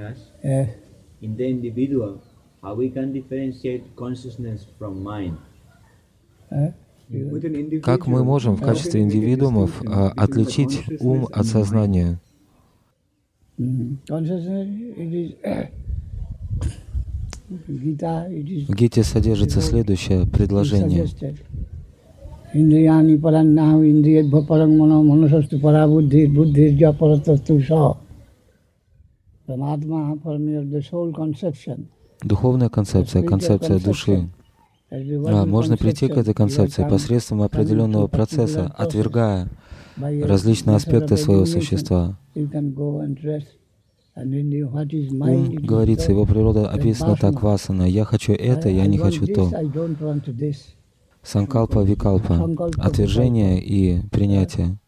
in the individual, how we can differentiate consciousness from mind. Как мы можем в качестве индивидуумов отличить ум от сознания? В Гите содержится следующее предложение. Indriyani parannahu indriyadbha parang mano manasastu parabuddhi buddhirja paratastu sa. Paramatma paramir, the soul conception. Духовная концепция, концепция души. Можно прийти к этой концепции посредством определенного процесса, отвергая различные аспекты своего существа. Ум, говорится, его природа описана так: васана. Я хочу это, я не хочу то. Санкалпа, викалпа, отвержение и принятие.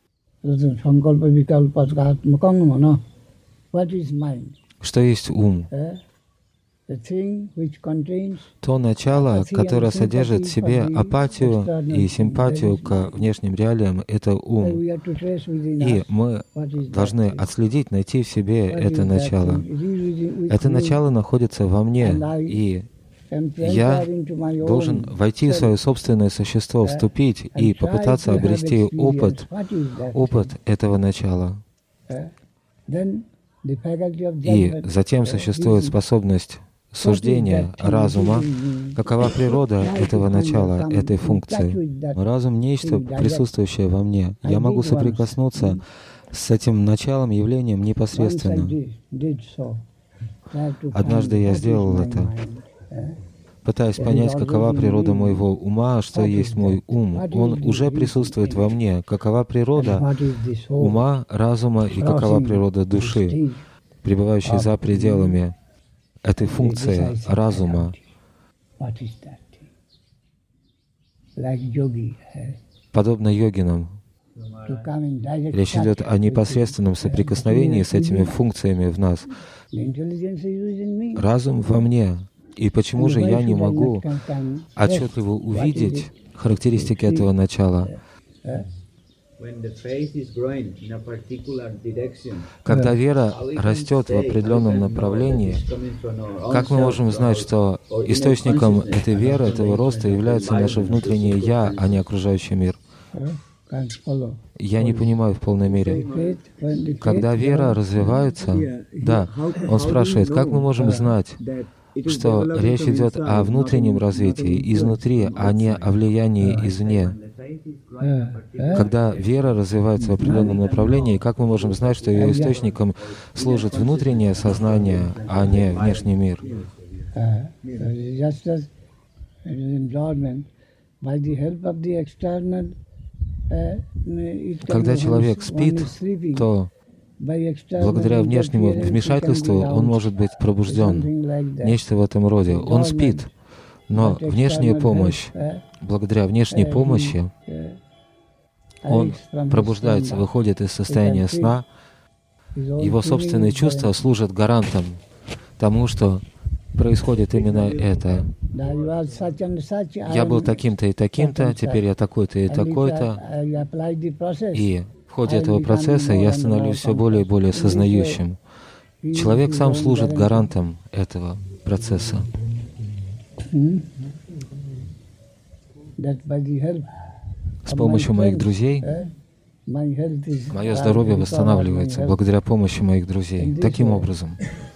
Что есть ум? То начало, которое содержит в себе апатию и симпатию к внешним реалиям, это ум. И мы должны отследить, найти в себе это начало. Это начало находится во мне, и я должен войти в свое собственное существо, вступить и попытаться обрести опыт этого начала. И затем существует способность суждения разума, какова природа этого начала, этой функции. Разум — нечто, присутствующее во мне. Я могу соприкоснуться с этим началом, явлением непосредственно. Однажды я сделал это, пытаясь понять, какова природа моего ума, что есть мой ум. Он уже присутствует во мне. Какова природа ума, разума и какова природа души, пребывающей за пределами этой функции разума. Подобно йогинам. Речь идет о непосредственном соприкосновении с этими функциями в нас. Разум во мне. И почему же я не могу отчетливо увидеть характеристики этого начала? Когда вера растет в определенном направлении, как мы можем знать, что источником этой веры, этого роста является наше внутреннее «я», а не окружающий мир? Я не понимаю в полной мере. Когда вера развивается, да, он спрашивает, как мы можем знать, что речь идет о внутреннем развитии, изнутри, а не о влиянии извне. Когда вера развивается в определенном направлении, как мы можем знать, что ее источником служит внутреннее сознание, а не внешний мир? Когда человек спит, то благодаря внешнему вмешательству он может быть пробужден. Нечто в этом роде. Он спит, но внешняя помощь, благодаря внешней помощи, он пробуждается, выходит из состояния сна. Его собственные чувства служат гарантом тому, что происходит именно это. Я был таким-то и таким-то, теперь я такой-то и такой-то. И в ходе этого процесса я становлюсь все более и более сознающим. Человек сам служит гарантом этого процесса. С помощью моих друзей мое здоровье восстанавливается благодаря помощи моих друзей. Таким образом.